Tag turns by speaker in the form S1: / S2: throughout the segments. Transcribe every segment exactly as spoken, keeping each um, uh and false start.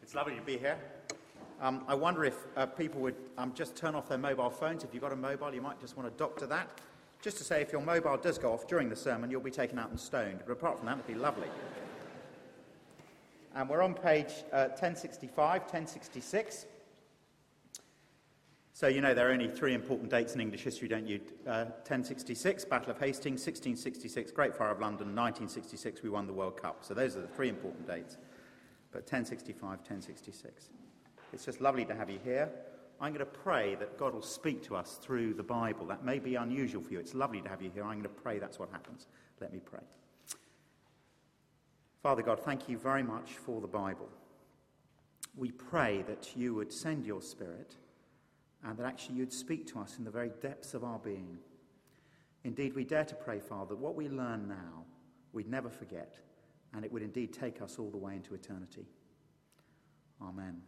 S1: It's lovely to be here. Um, I wonder if uh, people would um, just turn off their mobile phones. If you've got a mobile, you might just want to doctor that. Just to say, if your mobile does go off during the sermon, you'll be taken out and stoned. But apart from that, it'd be lovely. And we're on page uh, ten sixty-five, ten sixty-six. So you know there are only three important dates in English history, don't you? Uh, ten sixty-six, Battle of Hastings, sixteen sixty-six, Great Fire of London, nineteen sixty-six, we won the World Cup. So those are the three important dates. But ten sixty-five, ten sixty-six. It's just lovely to have you here. I'm going to pray that God will speak to us through the Bible. That may be unusual for you. It's lovely to have you here. I'm going to pray that's what happens. Let me pray. Father God, thank you very much for the Bible. We pray that you would send your Spirit and that actually you'd speak to us in the very depths of our being. Indeed, we dare to pray, Father, that what we learn now, we'd never forget, and it would indeed take us all the way into eternity. Amen.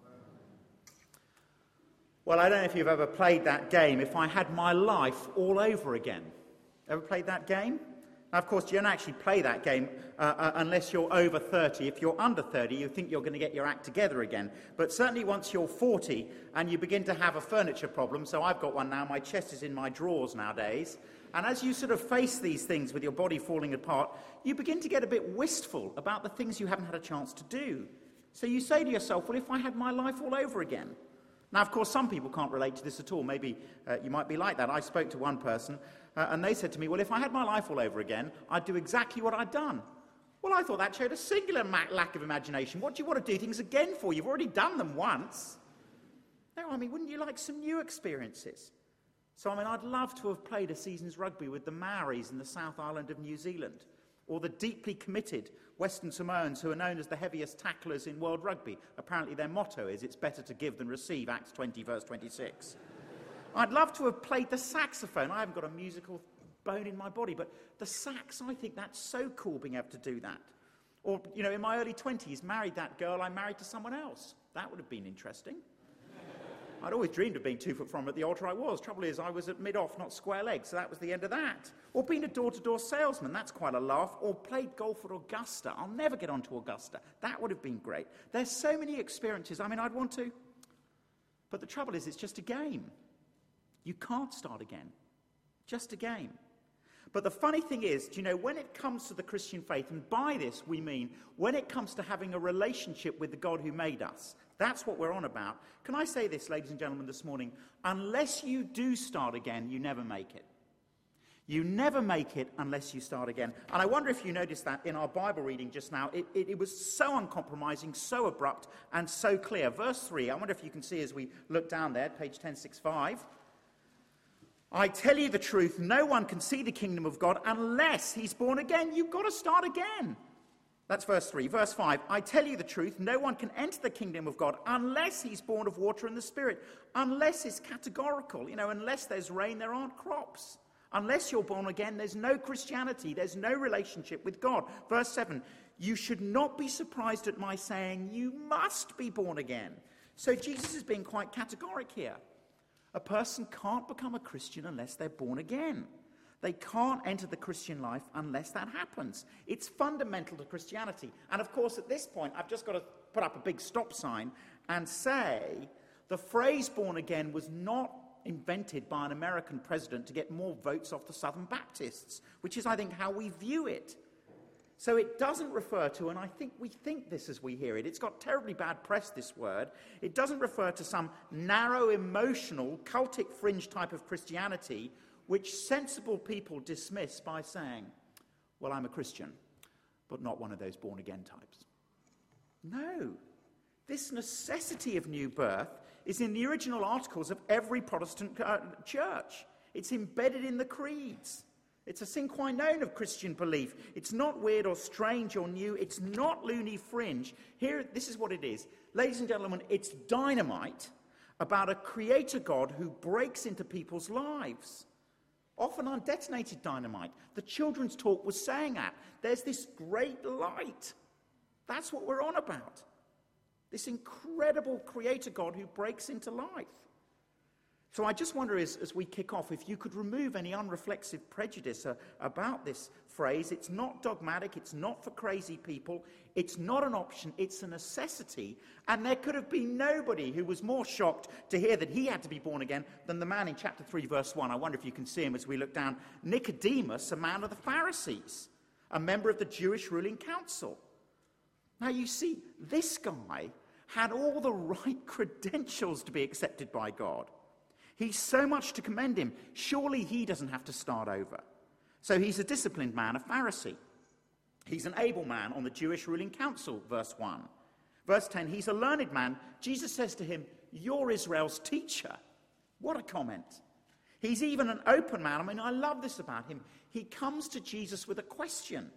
S1: Well, I don't know if you've ever played that game, If I Had My Life All Over Again. Ever played that game? Now, of course, you don't actually play that game uh, uh, unless you're over thirty. If you're under thirty, you think you're going to get your act together again. But certainly once you're forty and you begin to have a furniture problem, so I've got one now, my chest is in my drawers nowadays, and as you sort of face these things with your body falling apart, you begin to get a bit wistful about the things you haven't had a chance to do. So you say to yourself, well, if I had my life all over again. Now, of course, some people can't relate to this at all. Maybe uh, you might be like that. I spoke to one person, uh, and they said to me, well, if I had my life all over again, I'd do exactly what I'd done. Well, I thought that showed a singular ma- lack of imagination. What do you want to do things again for? You've already done them once. No, I mean, wouldn't you like some new experiences? So, I mean, I'd love to have played a season's rugby with the Maoris in the South Island of New Zealand, or the deeply committed Western Samoans who are known as the heaviest tacklers in world rugby. Apparently their motto is, it's better to give than receive, Acts twenty, verse twenty-six. I'd love to have played the saxophone. I haven't got a musical bone in my body, but the sax, I think that's so cool being able to do that. Or, you know, in my early twenties, married that girl I married to someone else. That would have been interesting. I'd always dreamed of being two foot from at the altar I was. Trouble is, I was at mid-off, not square legs, so that was the end of that. Or being a door-to-door salesman, that's quite a laugh. Or played golf at Augusta. I'll never get onto Augusta. That would have been great. There's so many experiences. I mean, I'd want to. But the trouble is, it's just a game. You can't start again. Just a game. But the funny thing is, do you know, when it comes to the Christian faith, and by this we mean when it comes to having a relationship with the God who made us, that's what we're on about. Can I say this, ladies and gentlemen, this morning? Unless you do start again, you never make it. You never make it unless you start again. And I wonder if you noticed that in our Bible reading just now. It, it, it was so uncompromising, so abrupt, and so clear. Verse three, I wonder if you can see as we look down there, page ten sixty-five. I tell you the truth, no one can see the kingdom of God unless he's born again. You've got to start again. That's verse three. Verse five, I tell you the truth, no one can enter the kingdom of God unless he's born of water and the Spirit. Unless is categorical. You know, unless there's rain, there aren't crops. Unless you're born again, there's no Christianity. There's no relationship with God. Verse seven, you should not be surprised at my saying you must be born again. So Jesus is being quite categoric here. A person can't become a Christian unless they're born again. They can't enter the Christian life unless that happens. It's fundamental to Christianity. And of course, at this point, I've just got to put up a big stop sign and say the phrase born again was not invented by an American president to get more votes off the Southern Baptists, which is, I think, how we view it. So it doesn't refer to, and I think we think this as we hear it, it's got terribly bad press, this word. It doesn't refer to some narrow, emotional, cultic fringe type of Christianity which sensible people dismiss by saying, well, I'm a Christian, but not one of those born-again types. No. This necessity of new birth is in the original articles of every Protestant uh, church. It's embedded in the creeds. It's a sine qua non of Christian belief. It's not weird or strange or new. It's not loony fringe. Here, this is what it is. Ladies and gentlemen, it's dynamite about a creator God who breaks into people's lives. Often undetonated dynamite. The children's talk was saying that. There's this great light. That's what we're on about. This incredible creator God who breaks into life. So I just wonder, as, as we kick off, if you could remove any unreflexive prejudice uh, about this phrase. It's not dogmatic, it's not for crazy people, it's not an option, it's a necessity. And there could have been nobody who was more shocked to hear that he had to be born again than the man in chapter three, verse one. I wonder if you can see him as we look down. Nicodemus, a man of the Pharisees, a member of the Jewish ruling council. Now you see, this guy had all the right credentials to be accepted by God. He's so much to commend him. Surely he doesn't have to start over. So he's a disciplined man, a Pharisee. He's an able man on the Jewish ruling council, verse one. Verse ten, he's a learned man. Jesus says to him, "You're Israel's teacher." What a comment. He's even an open man. I mean, I love this about him. He comes to Jesus with a question.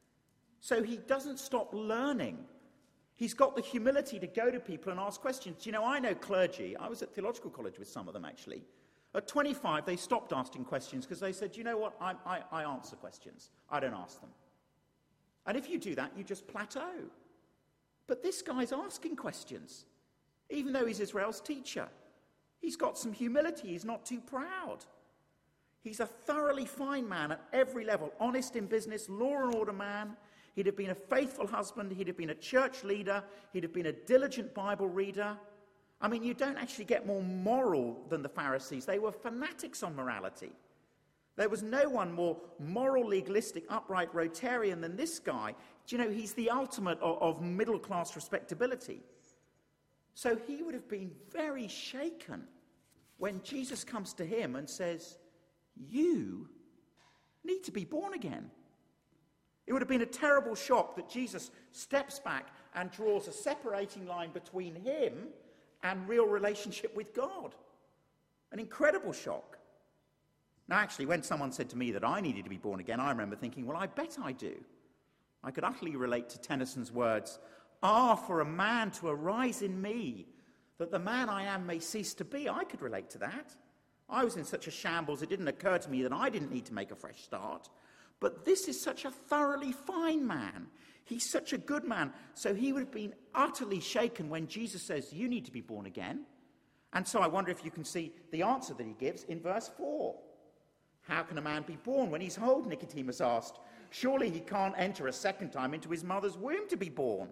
S1: So he doesn't stop learning. He's got the humility to go to people and ask questions. You know, I know clergy. I was at theological college with some of them, actually. At twenty-five, they stopped asking questions because they said, you know what, I, I, I answer questions. I don't ask them. And if you do that, you just plateau. But this guy's asking questions, even though he's Israel's teacher. He's got some humility. He's not too proud. He's a thoroughly fine man at every level, honest in business, law and order man. He'd have been a faithful husband. He'd have been a church leader. He'd have been a diligent Bible reader. I mean, you don't actually get more moral than the Pharisees. They were fanatics on morality. There was no one more moral, legalistic, upright Rotarian than this guy. Do you know, he's the ultimate of, of middle-class respectability. So he would have been very shaken when Jesus comes to him and says, "You need to be born again." It would have been a terrible shock that Jesus steps back and draws a separating line between him and real relationship with God. An incredible shock. Now, actually, when someone said to me that I needed to be born again, I remember thinking, well, I bet I do. I could utterly relate to Tennyson's words, "Ah, for a man to arise in me, that the man I am may cease to be." I could relate to that. I was in such a shambles, it didn't occur to me that I didn't need to make a fresh start. But this is such a thoroughly fine man. He's such a good man. So he would have been utterly shaken when Jesus says, "You need to be born again." And so I wonder if you can see the answer that he gives in verse four. "How can a man be born when he's old?" Nicodemus asked. "Surely he can't enter a second time into his mother's womb to be born."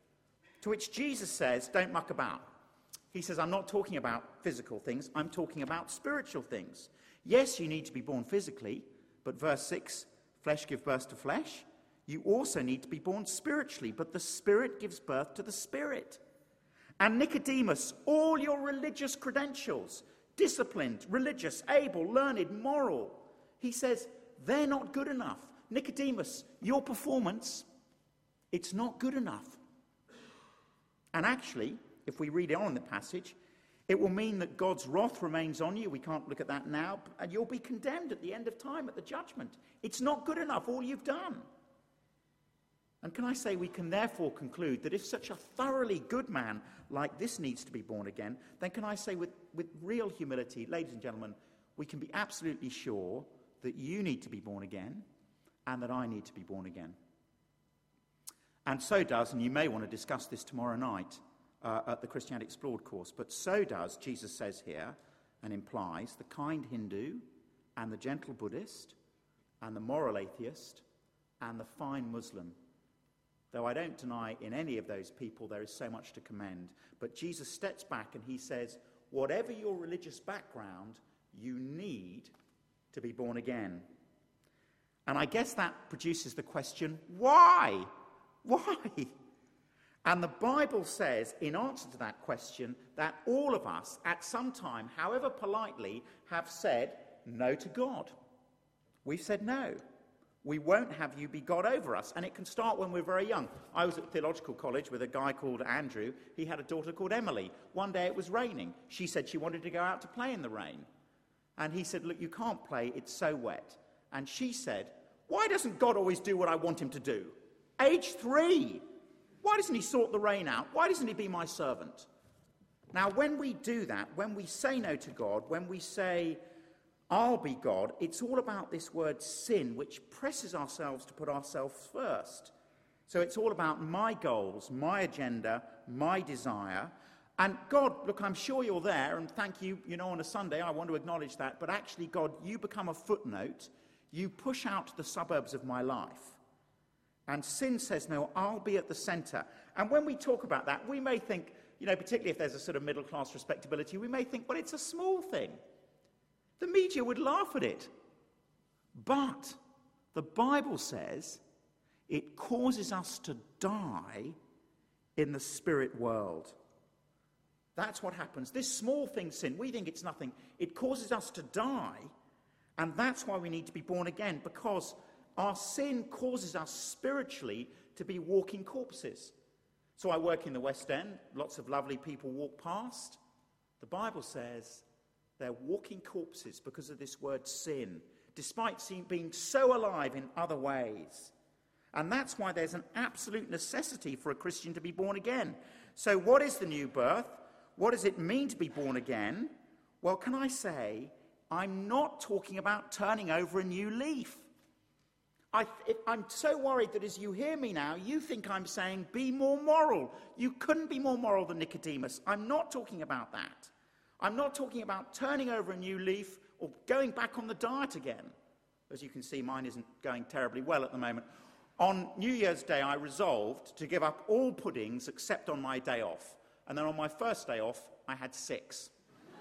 S1: To which Jesus says, don't muck about. He says, I'm not talking about physical things. I'm talking about spiritual things. Yes, you need to be born physically. But verse six, flesh gives birth to flesh. You also need to be born spiritually, but the Spirit gives birth to the Spirit. And Nicodemus, all your religious credentials, disciplined, religious, able, learned, moral, he says, they're not good enough. Nicodemus, your performance, it's not good enough. And actually, if we read on in the passage, it will mean that God's wrath remains on you. We can't look at that now. And you'll be condemned at the end of time, at the judgment. It's not good enough, all you've done. And can I say we can therefore conclude that if such a thoroughly good man like this needs to be born again, then can I say with, with real humility, ladies and gentlemen, we can be absolutely sure that you need to be born again and that I need to be born again. And so does, and you may want to discuss this tomorrow night, Uh, at the Christianity Explored course. But so does, Jesus says here, and implies, the kind Hindu and the gentle Buddhist and the moral atheist and the fine Muslim. Though I don't deny in any of those people there is so much to commend. But Jesus steps back and he says, whatever your religious background, you need to be born again. And I guess that produces the question, why? Why? And the Bible says, in answer to that question, that all of us, at some time, however politely, have said no to God. We've said no. We won't have you be God over us. And it can start when we're very young. I was at theological college with a guy called Andrew. He had a daughter called Emily. One day it was raining. She said she wanted to go out to play in the rain. And he said, look, you can't play, it's so wet. And she said, why doesn't God always do what I want him to do? Age three. Why doesn't he sort the rain out? Why doesn't he be my servant? Now, when we do that, when we say no to God, when we say, I'll be God, it's all about this word sin, which presses ourselves to put ourselves first. So it's all about my goals, my agenda, my desire. And God, look, I'm sure you're there, and thank you, you know, on a Sunday, I want to acknowledge that. But actually, God, you become a footnote. You push out to the suburbs of my life. And sin says, no, I'll be at the centre. And when we talk about that, we may think, you know, particularly if there's a sort of middle-class respectability, we may think, well, it's a small thing. The media would laugh at it. But the Bible says it causes us to die in the spirit world. That's what happens. This small thing, sin, we think it's nothing. It causes us to die, and that's why we need to be born again, because our sin causes us spiritually to be walking corpses. So I work in the West End. Lots of lovely people walk past. The Bible says they're walking corpses because of this word sin, despite being so alive in other ways. And that's why there's an absolute necessity for a Christian to be born again. So what is the new birth? What does it mean to be born again? Well, can I say, I'm not talking about turning over a new leaf. I, if, I'm so worried that as you hear me now, you think I'm saying be more moral. You couldn't be more moral than Nicodemus. I'm not talking about that. I'm not talking about turning over a new leaf or going back on the diet again. As you can see, mine isn't going terribly well at the moment. On New Year's Day, I resolved to give up all puddings except on my day off. And then on my first day off, I had six.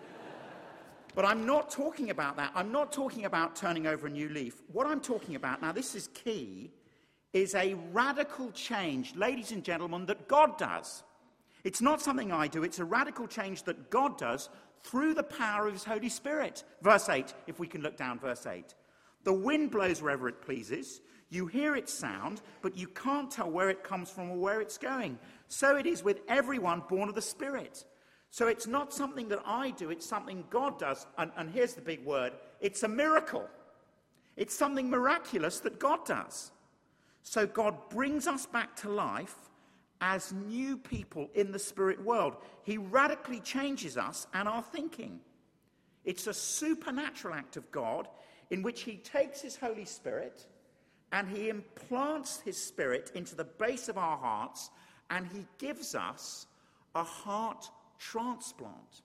S1: But I'm not talking about that. I'm not talking about turning over a new leaf. What I'm talking about, now this is key, is a radical change, ladies and gentlemen, that God does. It's not something I do. It's a radical change that God does through the power of his Holy Spirit. Verse eight, if we can look down, verse eight. The wind blows wherever it pleases. You hear its sound, but you can't tell where it comes from or where it's going. So it is with everyone born of the Spirit. So it's not something that I do, it's something God does. And, and here's the big word, it's a miracle. It's something miraculous that God does. So God brings us back to life as new people in the spirit world. He radically changes us and our thinking. It's a supernatural act of God in which he takes his Holy Spirit and he implants his Spirit into the base of our hearts, and he gives us a heart transplant,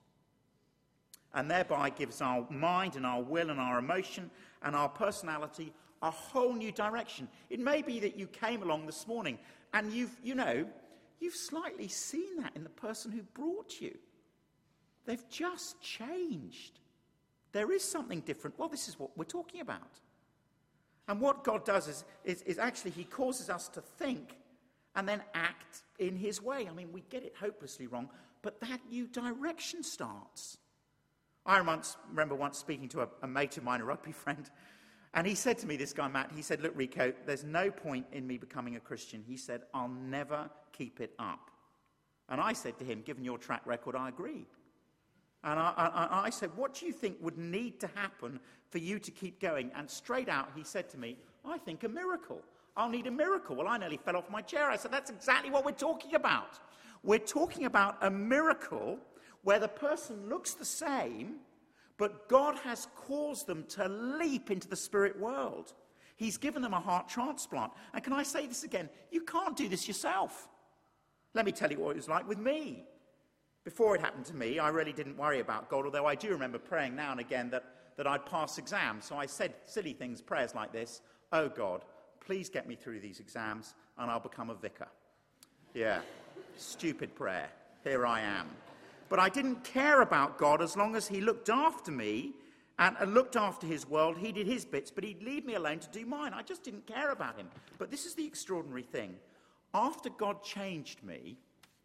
S1: and thereby gives our mind and our will and our emotion and our personality a whole new direction. It may be that you came along this morning and you've, you know, you've slightly seen that in the person who brought you. They've just changed. There is something different. Well, this is what we're talking about. And what God does is, is, is actually he causes us to think and then act in his way. I mean, we get it hopelessly wrong, but that new direction starts. I once, remember once speaking to a, a mate of mine, a rugby friend, and he said to me, this guy Matt, he said, look, Rico, there's no point in me becoming a Christian. He said, I'll never keep it up. And I said to him, given your track record, I agree. And I, I, I said, what do you think would need to happen for you to keep going? And straight out, he said to me, I think a miracle. I'll need a miracle. Well, I nearly fell off my chair. I said, that's exactly what we're talking about. We're talking about a miracle where the person looks the same, but God has caused them to leap into the spirit world. He's given them a heart transplant. And can I say this again? You can't do this yourself. Let me tell you what it was like with me. Before it happened to me, I really didn't worry about God, although I do remember praying now and again that, that I'd pass exams. So I said silly things, prayers like this, oh God, please get me through these exams and I'll become a vicar. Yeah, stupid prayer. Here I am. But I didn't care about God as long as he looked after me and, and looked after his world. He did his bits, but he'd leave me alone to do mine. I just didn't care about him. But this is the extraordinary thing. After God changed me,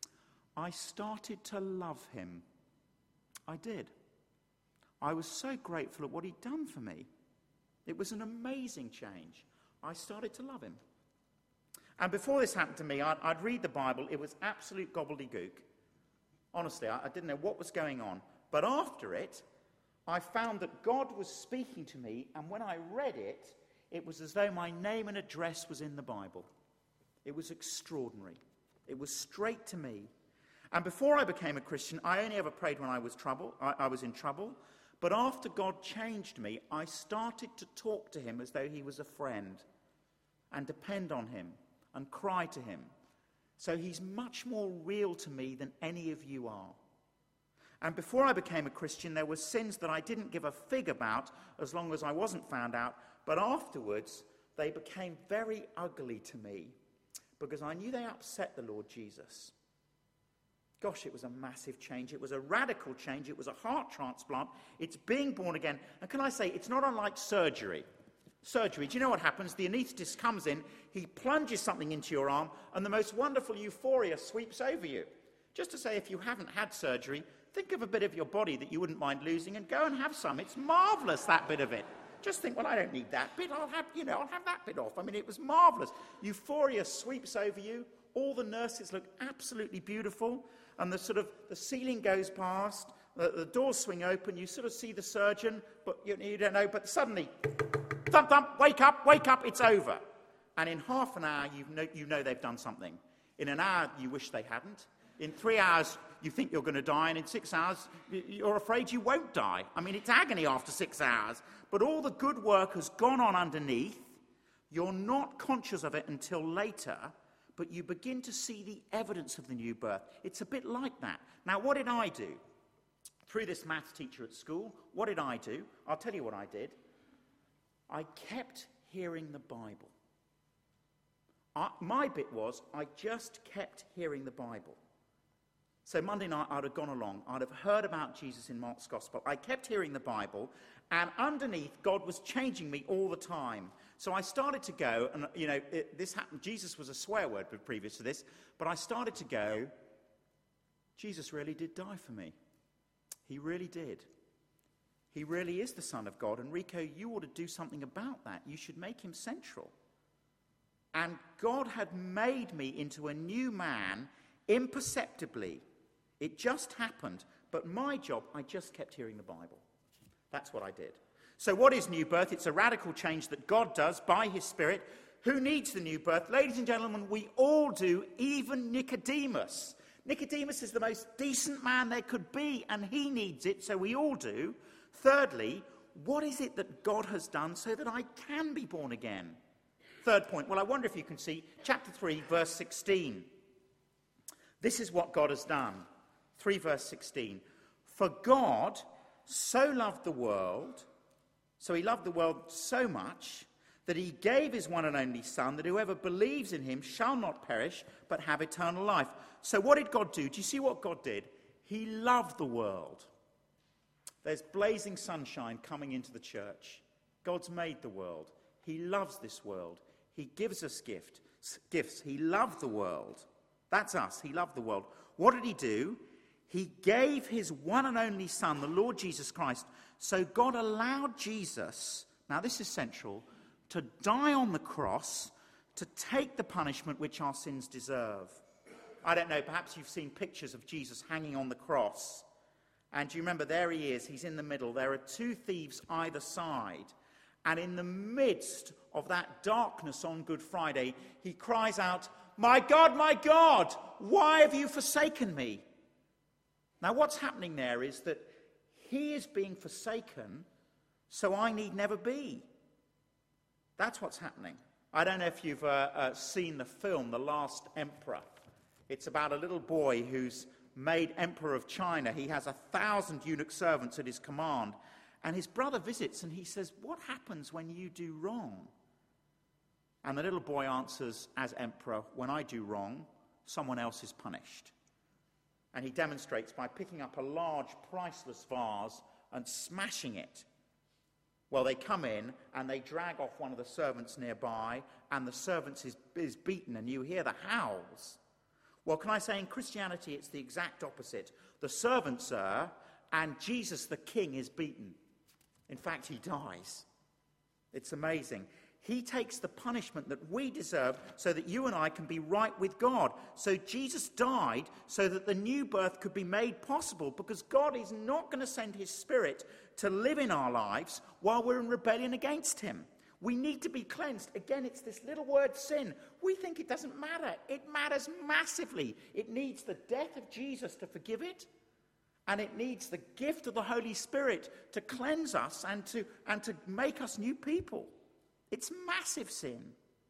S1: I started to love him. I did. I was so grateful at what he'd done for me. It was an amazing change. I started to love him. And before this happened to me, I'd, I'd read the Bible. It was absolute gobbledygook. Honestly, I, I didn't know what was going on. But after it, I found that God was speaking to me, and when I read it, it was as though my name and address was in the Bible. It was extraordinary. It was straight to me. And before I became a Christian, I only ever prayed when I was trouble. I, I was in trouble. But after God changed me, I started to talk to him as though he was a friend and depend on him and cry to him. So he's much more real to me than any of you are. And before I became a Christian, there were sins that I didn't give a fig about as long as I wasn't found out. But afterwards, they became very ugly to me because I knew they upset the Lord Jesus. Gosh, it was a massive change. It was a radical change. It was a heart transplant. It's being born again. And can I say, it's not unlike surgery. Surgery, do you know what happens? The anaesthetist comes in, he plunges something into your arm, and the most wonderful euphoria sweeps over you. Just to say, if you haven't had surgery, think of a bit of your body that you wouldn't mind losing and go and have some. It's marvellous, that bit of it. Just think, well, I don't need that bit. I'll have, you know, I'll have that bit off. I mean, it was marvellous. Euphoria sweeps over you. All the nurses look absolutely beautiful. And the sort of, the ceiling goes past, the, the doors swing open, you sort of see the surgeon, but you, you don't know, but suddenly, thump, thump, wake up, wake up, it's over. And in half an hour, you know, you know they've done something. In an hour, you wish they hadn't. In three hours, you think you're going to die, and in six hours, you're afraid you won't die. I mean, it's agony after six hours, but all the good work has gone on underneath. You're not conscious of it until later, but you begin to see the evidence of the new birth. It's a bit like that. Now, what did I do? Through this maths teacher at school, what did I do? I'll tell you what I did. I kept hearing the Bible. I, my bit was, I just kept hearing the Bible. So Monday night, I'd have gone along. I'd have heard about Jesus in Mark's Gospel. I kept hearing the Bible, and underneath, God was changing me all the time. So I started to go, and, you know, it, this happened. Jesus was a swear word previous to this, but I started to go, Jesus really did die for me. He really did. He really is the Son of God. And Rico, you ought to do something about that. You should make him central. And God had made me into a new man imperceptibly. It just happened. But my job, I just kept hearing the Bible. That's what I did. So what is new birth? It's a radical change that God does by his Spirit. Who needs the new birth? Ladies and gentlemen, we all do, even Nicodemus. Nicodemus is the most decent man there could be, and he needs it, so we all do. Thirdly, what is it that God has done so that I can be born again? Third point, well, I wonder if you can see chapter three, verse sixteen. This is what God has done. three, verse sixteen. For God so loved the world, so he loved the world so much, that he gave his one and only Son, that whoever believes in him shall not perish, but have eternal life. So what did God do? Do you see what God did? He loved the world. There's blazing sunshine coming into the church. God's made the world. He loves this world. He gives us gift, gifts. He loved the world. That's us. He loved the world. What did he do? He gave his one and only Son, the Lord Jesus Christ. So God allowed Jesus, now this is central, to die on the cross to take the punishment which our sins deserve. I don't know, perhaps you've seen pictures of Jesus hanging on the cross. And do you remember, there he is, he's in the middle. There are two thieves either side. And in the midst of that darkness on Good Friday, he cries out, "My God, my God, why have you forsaken me?" Now what's happening there is that he is being forsaken, so I need never be. That's what's happening. I don't know if you've uh, uh, seen the film, The Last Emperor. It's about a little boy who's made emperor of China. He has a thousand eunuch servants at his command. And his brother visits and he says, "What happens when you do wrong?" And the little boy answers, as emperor, "When I do wrong, someone else is punished." And he demonstrates by picking up a large, priceless vase and smashing it. Well, they come in and they drag off one of the servants nearby, and the servant is, is beaten, and you hear the howls. Well, can I say, in Christianity, it's the exact opposite. The servants are, and Jesus the King is beaten. In fact, he dies. It's amazing. He takes the punishment that we deserve so that you and I can be right with God. So Jesus died so that the new birth could be made possible, because God is not going to send his Spirit to live in our lives while we're in rebellion against him. We need to be cleansed. Again, it's this little word sin. We think it doesn't matter. It matters massively. It needs the death of Jesus to forgive it. And it needs the gift of the Holy Spirit to cleanse us and to, and to make us new people. It's massive sin.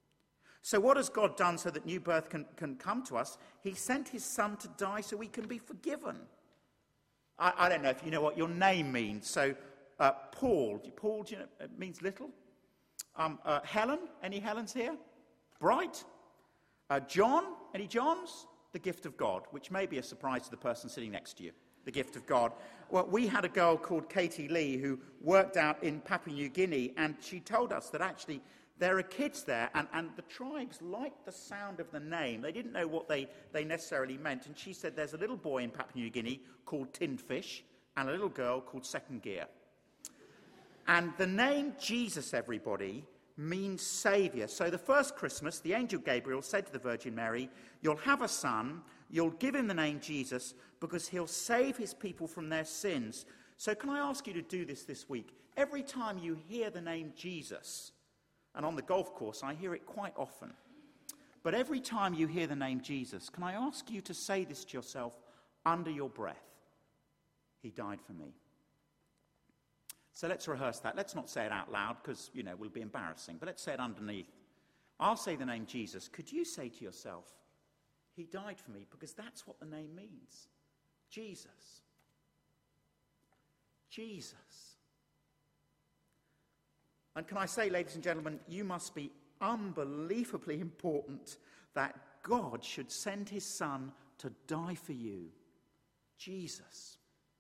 S1: So what has God done so that new birth can, can come to us? He sent his Son to die so we can be forgiven. I, I don't know if you know what your name means. So, uh, Paul, Paul do you know, it means little. Um, uh, Helen, any Helens here? Bright. Uh, John, any Johns? The gift of God, which may be a surprise to the person sitting next to you. The gift of God. Well, we had a girl called Katie Lee who worked out in Papua New Guinea, and she told us that actually there are kids there, and, and the tribes liked the sound of the name. They didn't know what they, they necessarily meant, and she said there's a little boy in Papua New Guinea called Tinned Fish and a little girl called Second Gear. And the name Jesus, everybody, means Saviour. So the first Christmas, the angel Gabriel said to the Virgin Mary, you'll have a son, you'll give him the name Jesus, because he'll save his people from their sins. So can I ask you to do this this week? Every time you hear the name Jesus, and on the golf course I hear it quite often, but every time you hear the name Jesus, can I ask you to say this to yourself under your breath? He died for me. So let's rehearse that. Let's not say it out loud because, you know, it will be embarrassing. But let's say it underneath. I'll say the name Jesus. Could you say to yourself, he died for me, because that's what the name means. Jesus. Jesus. And can I say, ladies and gentlemen, you must be unbelievably important that God should send his son to die for you. Jesus.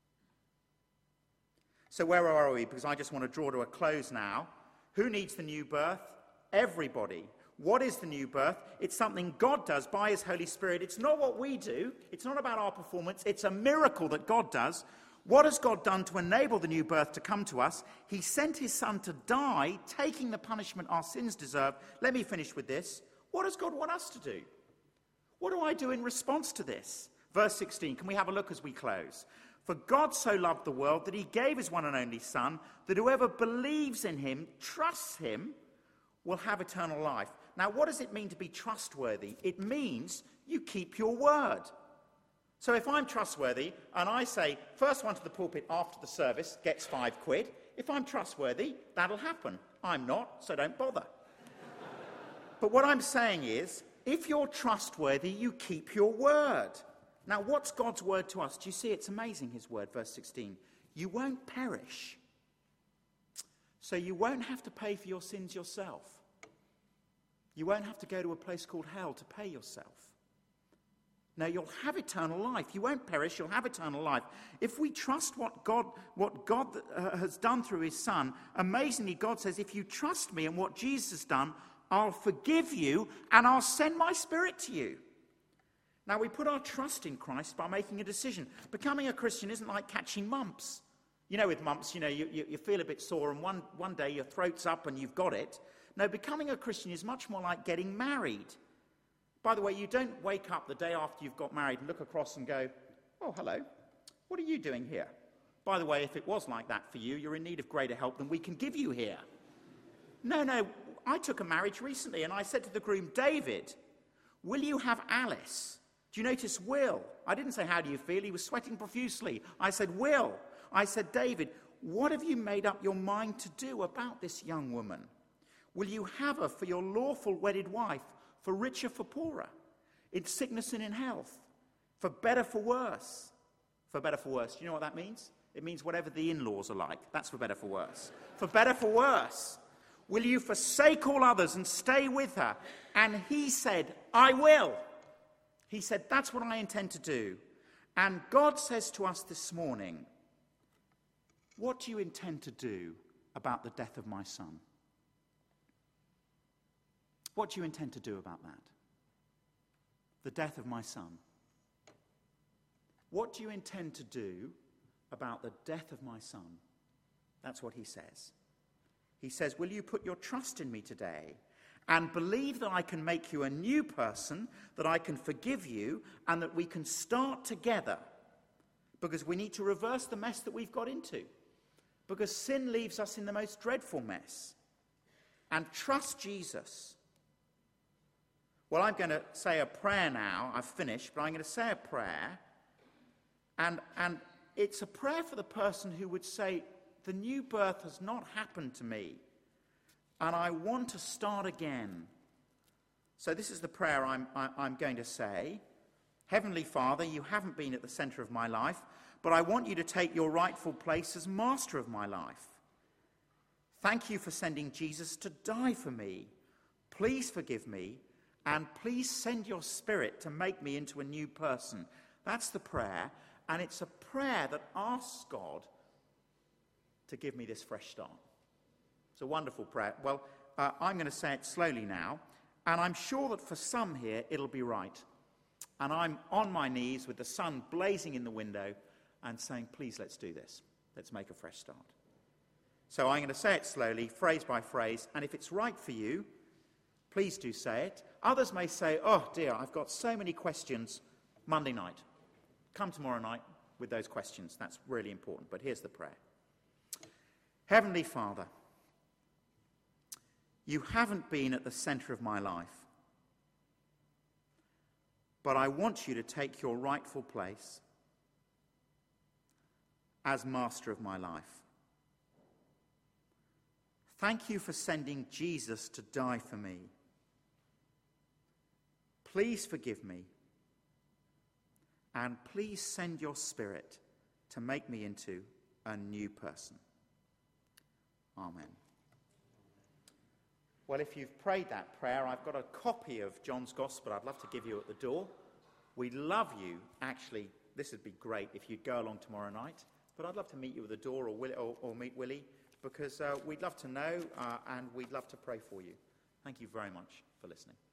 S1: So where are we? Because I just want to draw to a close now. Who needs the new birth? Everybody. What is the new birth? It's something God does by his Holy Spirit. It's not what we do. It's not about our performance. It's a miracle that God does. What has God done to enable the new birth to come to us? He sent his son to die, taking the punishment our sins deserve. Let me finish with this. What does God want us to do? What do I do in response to this? Verse sixteen, can we have a look as we close? For God so loved the world that he gave his one and only Son, that whoever believes in him, trusts him, will have eternal life. Now, what does it mean to be trustworthy? It means you keep your word. So if I'm trustworthy and I say, first one to the pulpit after the service gets five quid, if I'm trustworthy, that'll happen. I'm not, so don't bother. But what I'm saying is, if you're trustworthy, you keep your word. Now, what's God's word to us? Do you see? It's amazing, his word, verse sixteen. You won't perish. So you won't have to pay for your sins yourself. You won't have to go to a place called hell to pay yourself. No, you'll have eternal life. You won't perish, you'll have eternal life. If we trust what God, what God uh, has done through his Son, amazingly, God says, if you trust me and what Jesus has done, I'll forgive you and I'll send my Spirit to you. Now, we put our trust in Christ by making a decision. Becoming a Christian isn't like catching mumps. You know, with mumps, you know, you, you, you feel a bit sore and one, one day your throat's up and you've got it. No, becoming a Christian is much more like getting married. By the way, you don't wake up the day after you've got married and look across and go, oh, hello, what are you doing here? By the way, if it was like that for you, you're in need of greater help than we can give you here. No, no, I took a marriage recently and I said to the groom, David, will you have Alice? Do you notice Will? I didn't say, how do you feel? He was sweating profusely. I said, Will. I said, David, what have you made up your mind to do about this young woman? Will you have her for your lawful wedded wife, for richer, for poorer, in sickness and in health, for better, for worse? For better, for worse. Do you know what that means? It means whatever the in-laws are like. That's for better, for worse. For better, for worse. Will you forsake all others and stay with her? And he said, I will. He said, that's what I intend to do. And God says to us this morning, what do you intend to do about the death of my son? What do you intend to do about that? The death of my son. What do you intend to do about the death of my son? That's what he says. He says, will you put your trust in me today and believe that I can make you a new person, that I can forgive you, and that we can start together? Because we need to reverse the mess that we've got into. Because sin leaves us in the most dreadful mess. And trust Jesus. Well, I'm going to say a prayer now. I've finished, but I'm going to say a prayer. And, and it's a prayer for the person who would say, the new birth has not happened to me, and I want to start again. So this is the prayer I'm, I, I'm going to say. Heavenly Father, you haven't been at the center of my life, but I want you to take your rightful place as master of my life. Thank you for sending Jesus to die for me. Please forgive me, and please send your Spirit to make me into a new person. That's the prayer, and it's a prayer that asks God to give me this fresh start. It's a wonderful prayer. Well, uh, I'm going to say it slowly now, and I'm sure that for some here it'll be right. And I'm on my knees with the sun blazing in the window and saying, please, let's do this. Let's make a fresh start. So I'm going to say it slowly, phrase by phrase, and if it's right for you, please do say it. Others may say, oh dear, I've got so many questions. Monday night. Come tomorrow night with those questions. That's really important. But here's the prayer. Heavenly Father, you haven't been at the center of my life, but I want you to take your rightful place as master of my life. Thank you for sending Jesus to die for me. Please forgive me, and please send your Spirit to make me into a new person. Amen. Well, if you've prayed that prayer, I've got a copy of John's Gospel I'd love to give you at the door. We'd love you, actually, this would be great if you'd go along tomorrow night, but I'd love to meet you at the door or, Will, or, or meet Willie, because uh, we'd love to know uh, and we'd love to pray for you. Thank you very much for listening.